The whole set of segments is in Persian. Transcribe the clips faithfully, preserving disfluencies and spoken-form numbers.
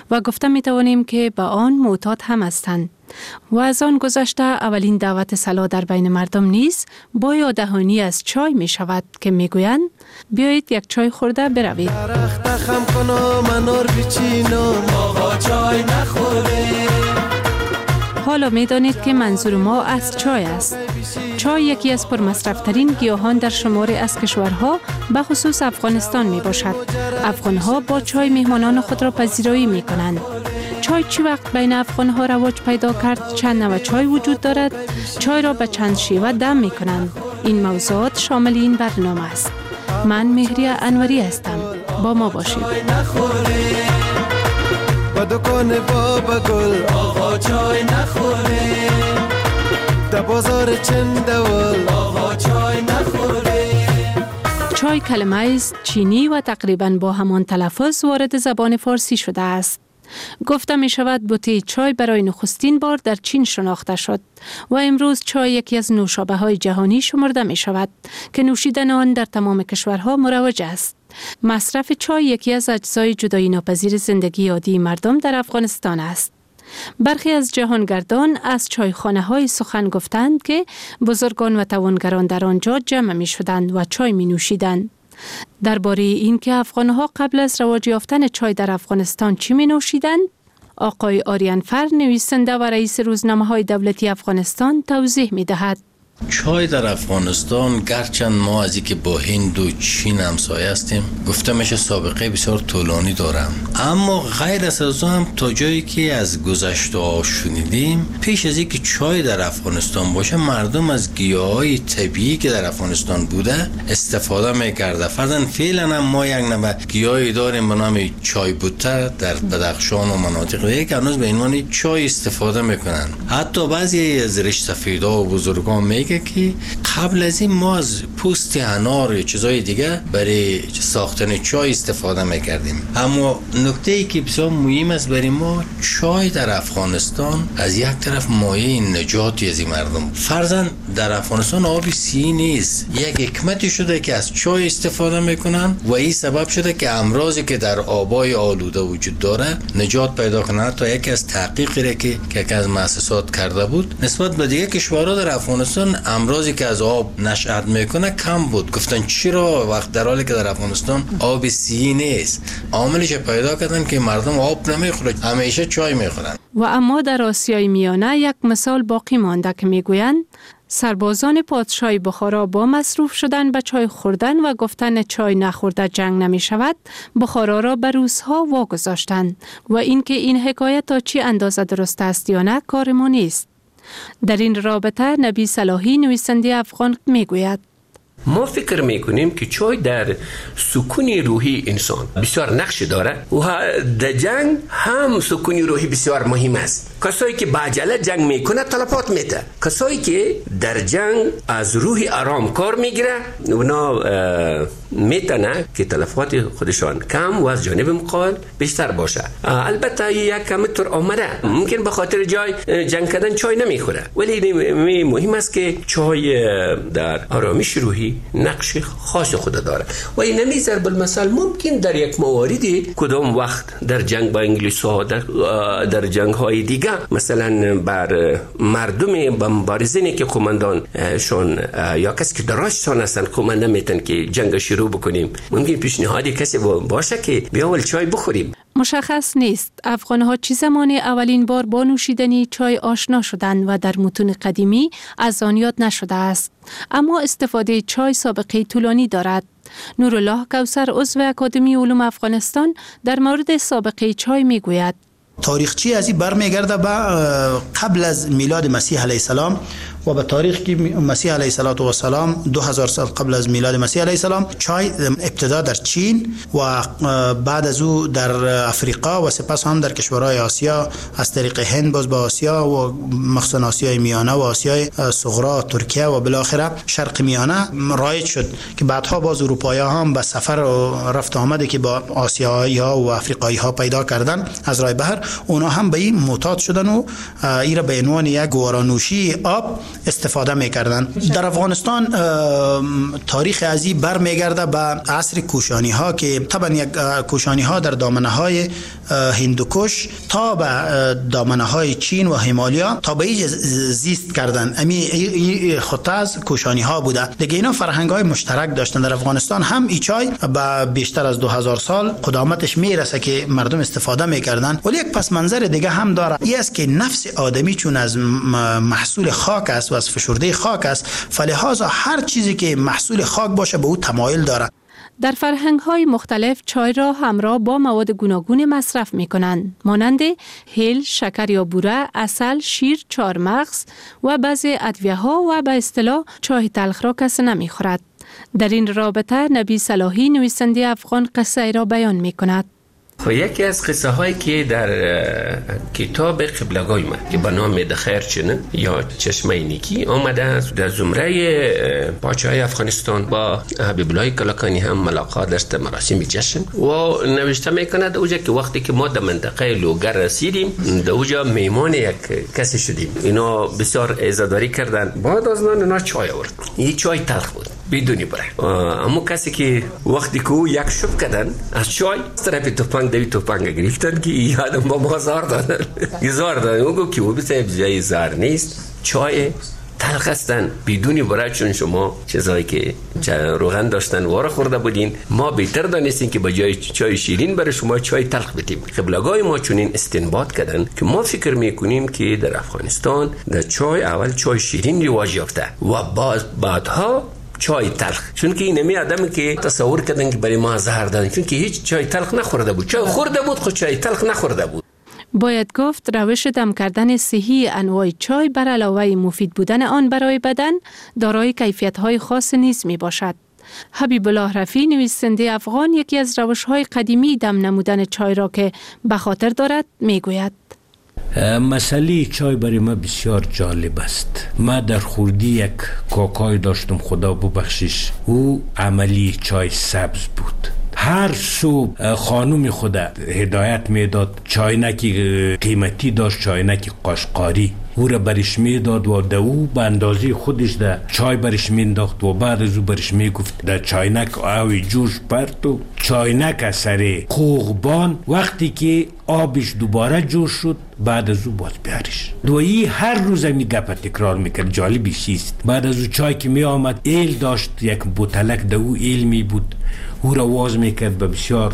و گفته می توانیم که به آن معتاد هم هستند. و از آن گذشته اولین دعوت صلاح در بین مردم نیز با یاددهانی از چای می شود که می گویند بیایید یک چای خورده بروید. حالا می دانید که منظور ما از چای است. چای یکی از پرمصرف‌ترین گیاهان در شماری از کشورها به خصوص افغانستان می باشد. افغانها با چای مهمانان خود را پذیرایی می کنند. چای چی وقت بین افغانها رواج پیدا کرد؟ چند نوع چای وجود دارد؟ چای را به چند شیوه دم می کنند. این موضوعات شامل این برنامه است. من مهریه انوری هستم. با ما باشید. و دکان بابا گل آقا چای نخوره، در بازار چندول آقا چای نخوره. چای کلمه است چینی و تقریباً با همان تلفظ وارد زبان فارسی شده است. گفته می شود بوته چای برای نخستین بار در چین شناخته شد و امروز چای یکی از نوشابه های جهانی شمرده می شود که نوشیدن آن در تمام کشورها مروج است. مصرف چای یکی از اجزای جدایی ناپذیر زندگی عادی مردم در افغانستان است. برخی از جهانگردان از چایخانه های سخن گفتند که بزرگان و توانگران در آنجا جمع می شدند و چای می نوشیدند. درباره این که افغانها قبل از رواج یافتن چای در افغانستان چی می نوشیدند؟ آقای آریانفر نویسنده و رئیس روزنامه های دولتی افغانستان توضیح می دهد. چای در افغانستان گرچند ما از اینکه با هند و چین همسایه هستیم گفته میشه سابقه بسیار طولانی دارم، اما غیر از هم تا جایی که از گذشته ها شنیدیم پیش از اینکه چای در افغانستان باشه مردم از گیاهای طبیعی که در افغانستان بوده استفاده میکرده. فرضاً فعلا هم ما یک نوع گیاهی داریم به نام چای بوته در بدخشان و مناطق دیگه که هنوز به عنوان چای استفاده میکنن. حتی بعضی از ریش سفیدا و بزرگان میگه که قبل از این ما از پوست انار یا چیزای دیگه برای ساختن چای استفاده میکردیم. اما نکته ای که بسیار مهم است برای ما، چای در افغانستان از یک طرف مایه نجاتی از این مردم. فرضاً در افغانستان آب سی نیست، یک حکمتی شده که از چای استفاده میکنن و این سبب شده که امراضی که در آبای آلوده وجود داره نجات پیدا کنه. تا یکی از تحقیقی که که از مؤسسات کرده بود نسبت به دیگه کشورها در افغانستان امراضی که از آب نشأت میکنه کم بود. گفتن چرا وقت در حالی که در افغانستان آب سی نیست؟ عاملش پیدا کردن که مردم آب نمیخورن، همیشه چای میخورن. و اما در آسیای میانه یک مثال باقی مانده که میگویند سربازان پادشاهی بخارا با مصروف شدن به چای خوردن و گفتن چای نخورده جنگ نمی شود بخارا را به روس‌ها واگذاشتند و اینکه این حکایت تا چی اندازه درست است یا نه کار ما نیست. در این رابطه نبی صلاحی نویسنده افغان میگوید ما فکر میکنیم که چای در سکون روحی انسان بسیار نقش داره و در جنگ هم سکون روحی بسیار مهم است. کسایی که با عجله جنگ میکنه تلفات میده، کسایی که در جنگ از روح آرام کار میگیره اونا میتونه که تلفات خودشان کم و از جانب مقابل بیشتر باشه. البته یک کم طور آمده ممکن به خاطر جای جنگ کردن چای نمیخوره، ولی مهم است که چای در آرامش روحی نقش خاص خود داره و این نمیذار بالمثال ممکن در یک مواردی کدام وقت در جنگ با انگلیس ها در, در جنگ های دیگه مثلا بر مردم با مبارزینی که قماندان شون یا کسی که دراشتان هستن قمانده میتن که جنگ شروع بکنیم، ممکن پیشنهادی کسی باشه که بیا اول چای بخوریم. مشخص نیست افغانها چه زمانی اولین بار با نوشیدنی چای آشنا شدند و در متون قدیمی از آن یاد نشده است، اما استفاده چای سابقه طولانی دارد. نورالله کوثر عضو اکادمی علوم افغانستان در مورد سابقه چای میگوید تاریخچه ازی برمیگرده به قبل از میلاد مسیح علیه السلام و به تاریخ که مسیح علیه السلام دو هزار سال قبل از میلاد مسیح علیه السلام چای ابتدا در چین و بعد از او در افریقا و سپس هم در کشورهای آسیا از طریق هند باز به آسیا و مخصوصا آسیای میانه و آسیای صغرا ترکیه و بالاخره شرق میانه رایج شد که بعدها باز اروپایی‌ها هم به سفر و رفت آمده که با آسیایی‌ها و افریقایی‌ها پیدا کردن از راه بحر، اونا هم به این معتاد شدن و این را به عنوان یک گوارانوشی آب استفاده میکردن. در افغانستان تاریخ ازی بر میگرده به عصر کوشانی ها که طبعا یک کوشانی ها در دامنه های هندوکش تا به دامنه های چین و همالیا تا به اینجا زیست کردن. امی خطه از کوشانی ها بوده. دیگه اینا فرهنگ های مشترک داشتن. در افغانستان هم ای چای به بیشتر از دو هزار سال قدامتش میرسه که مردم استفاده میکردن. ولی یک پس منظر دیگه هم داره، این است که نفس آدمی چون از محصول خاک است و از فشرده خاک است، فلهذا هر چیزی که محصول خاک باشه به او تمایل داره. در فرهنگ‌های مختلف چای را همراه با مواد گوناگون مصرف می‌کنند، مانند هل، شکر یا بوره، عسل، شیر، چهارمغز و بعضی ادویه‌ها و به اصطلاح چای تلخ را کسی نمی‌خورد. در این رابطه نبی صلاحی نویسنده افغان قصه ای را بیان می‌کند. خب یکی از قصه هایی که در کتاب قبلگاه ما که به نام دخیرچنه یا چشمه نیکی آمده است، در زمره پادشاهی افغانستان با حبیب الله کلکانی هم ملاقات داشته، مراسم جشن، و نوشته میکند اوجا که وقتی که ما در منطقه لوگر رسیدیم در اوجا میمان یک کسی شدیم، اینا بسیار عزاداری کردن، بعد از نان اینا چای آورد، این چای تلخ بود بدونی بره. اما کسی که وقتی که او یک شب کردن از چای طرف توپنگ دوی توپنگ گرفتن که یادم با ما زار دادن زار دادن او گفت که او بسیار جای زار نیست، چای تلخ هستن بدونی برای، چون شما چیزایی که روغن داشتن وارا خورده بودین، ما بهتر دانستیم که با جای چای شیرین برای شما چای تلخ بدیم. قبلگاه ما چنین استنباط کردن که ما فکر میکنیم که در افغانستان در چای اول چای شیرین رواج یافته و باز بعدها چای تلخ، چون که اینمی آدمی که تصور کردن که برای ما زهر دادن، چون که هیچ چای تلخ نخورده بود، چای خورده بود خود چای تلخ نخورده بود. باید گفت روش دم کردن صحی انواع چای بر علاوه مفید بودن آن برای بدن دارای کیفیت‌های خاص نیز می باشد. حبیب الله رفیع نویسنده افغان یکی از روش‌های قدیمی دم نمودن چای را که به خاطر دارد می گوید. مسئله چای برای ما بسیار جالب است. ما در خوردی یک کاکای داشتم، خدا ببخشش، او عملی چای سبز بود. هر صبح خانوم خدا هدایت میداد، چاینکی قیمتی داشت، چاینکی قاشقاری، او را برش میداد و دو به اندازه خودش ده چای برش مینداخت و بعد از او برش میگفت ده چاینک آوی جوش پرت و چاینک اثر خوغبان، وقتی که آبش دوباره جوش شد بعد از او باز بیارش. دویی هر روز می گپ تکرار میکرد. جالبی چیست؟ بعد از او چای که می آمد ایل داشت، یک بوتلک دو ایل می بود، او را واز میکرد به بسیار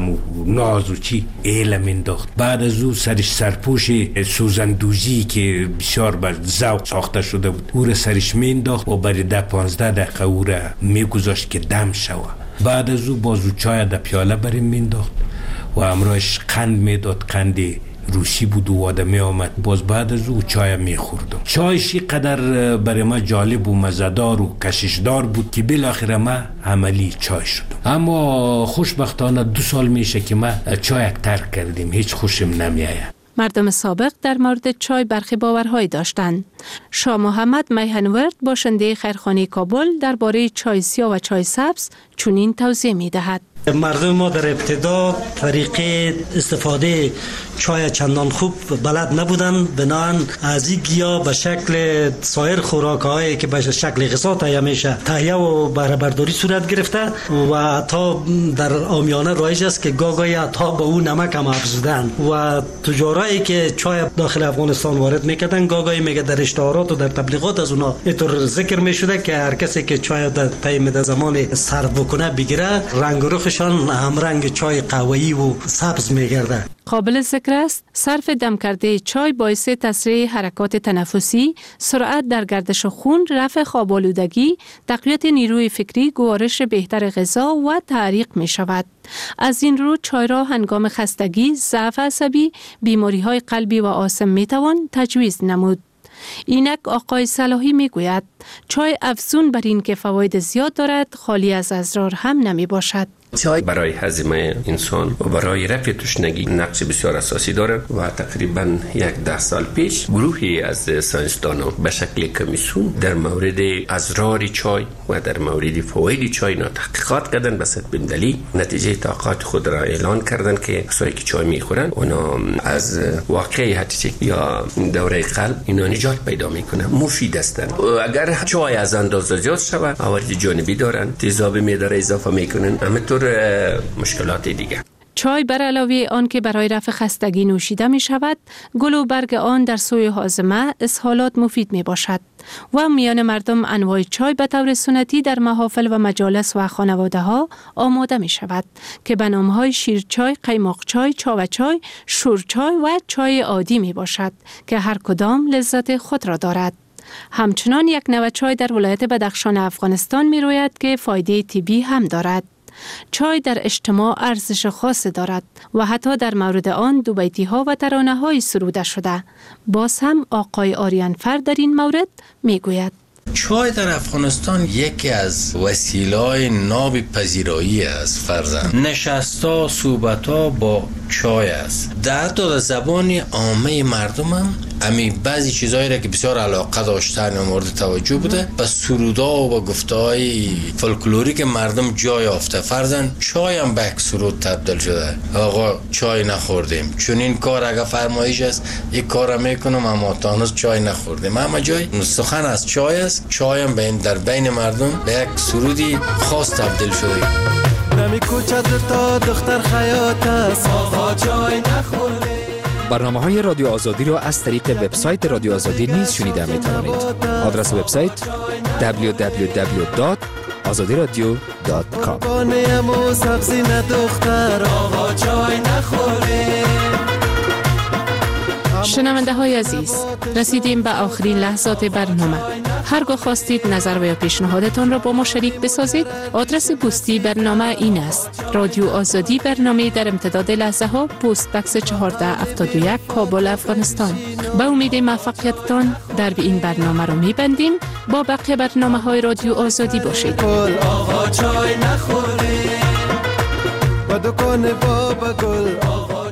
ناز و چی ایل مینداخت. بعد از او سرش سرپوش سوزندوزی که بسیار بر ذوق ساخته شده بود او را سرش مینداخت و برای ده پانزده دقیقه او را میگذاشت که دم شوه. بعد از او بازو چای در پیاله برای مینداخت و امراش قند میداد، قند روسی بود و واده می آمد، باز بعد از او چای می خوردم. چایشی قدر برای ما جالب و مزدار و کششدار بود که بالاخره ما عملی چای شدم. اما خوشبختانه دو سال میشه که ما چای ترک کردیم، هیچ خوشم نمیآید. مردم سابق در مورد چای برخی باورهایی داشتند. شاه محمد میهنورد باشنده خیرخانه کابل درباره چای سیاه و چای سبز چنین توضیح می‌دهد. مردم ما در ابتدا طریقه استفاده چای چندان خوب بلد نبودن، بنابراین از این گیاه به شکل سایر خوراک‌هایی که به شکل غذا تهیه میشه تهیه و بهره برداری صورت گرفته و تا در عامیانه رایج است که گاگای تا به اون نمک هم افزودن و تجارایی که چای داخل افغانستان وارد میکردن گاگای میگه در اشتهارات و در تبلیغات از اونا اینطور ذکر میشده که هر کسی که چای در طی زمان سرو بکنه بگیره رنگ و رخشان هم رنگ چای قهوه‌ای و سبز میگرده. قابل ذکر است صرف دم کرده چای باعث تسریع حرکات تنفسی، سرعت در گردش خون، رفع خواب آلودگی، تقویت نیروی فکری، گوارش بهتر غذا و تحریق می شود. از این رو چای را هنگام خستگی، ضعف عصبی، بیماری های قلبی و آسم می توان تجویز نمود. اینک آقای صلاحی می گوید چای افزون بر این که فواید زیاد دارد خالی از اضرار هم نمی باشد. چای برای هضم انسان و برای رفع تشنگی نقش بسیار اساسی دارد و تقریبا یک ده سال پیش گروهی از ساینسدانان به شکل کمیسیون در مورد اضرار چای و در مورد فواید چای تحقیقات کردند. به صد بندلی نتیجه تحقیقات خود را اعلان کردند که کسایی که چای میخورن اونا از واقعی هاتیک یا دوره قلب اینا نجات پیدا میکنن، مفید هستند. اگر چای از اندازه زیاد شود عوارض جانبی دارند، تیزابی معده را اضافه میکنن، همینطور مشکلات دیگه. چای بر علاوه آن که برای رفع خستگی نوشیده می شود، گل و برگ آن در سوی هاضمه اسهالات مفید می باشد و میان مردم انواع چای به طور سنتی در محافل و مجالس و خانواده ها آماده می شود که به نام های شیرچای، قیماق چای، چاو چای، شورچای و چای عادی می باشد که هر کدام لذت خود را دارد. همچنان یک نوع چای در ولایت بدخشان افغانستان می روید که فایده طبی هم دارد. چای در اجتماع ارزش خاص دارد و حتی در مورد آن دو بیتی ها و ترانه های سروده شده. باز هم آقای آریانفر در این مورد می گوید: چای در افغانستان یکی از وسیله‌های ناب پذیرایی است. فرزند نشستا صحبتا با چای است. در دو زبان عامه مردم هم امی بعضی چیزایی را که بسیار علاقه داشتن و مورد توجه بوده و سرودا و گفته‌های فولکلوریک مردم جای یافته. فرزند چای هم به سرود تبدیل شده. آقا چای نخوردیم، چون این کار اگه فرمایش است یک کار میکنم اما تا هنوز چای نخوردیم. اما جای سخن از چای است. چای هم بین در بین مردم به یک سرودی خاص تبدیل شده. نمی کوچه تا دختر خیاط است، آقا چای نخوره. برنامه های رادیو آزادی را از طریق وبسایت رادیو آزادی نیز شنیده می توانید. آدرس وبسایت دبلیو دبلیو دبلیو دات آزادی رادیو دات کام. بانیم و سبزی ندختر، آقا چای نخوره. شنونده های عزیز، رسیدیم به آخرین لحظات برنامه. هرگاه خواستید نظر و یا پیشنهادتان را با ما شریک بسازید، آدرس پستی برنامه این است: رادیو آزادی، برنامه در امتداد لحظه ها، پست بکس چهارده هفتاد و یک، کابل، افغانستان. به امید موفقیتتان در این برنامه را می‌بندیم. با بقیه برنامه های رادیو آزادی باشید. آقا چای نخوره، با دکان بابا گل، آقا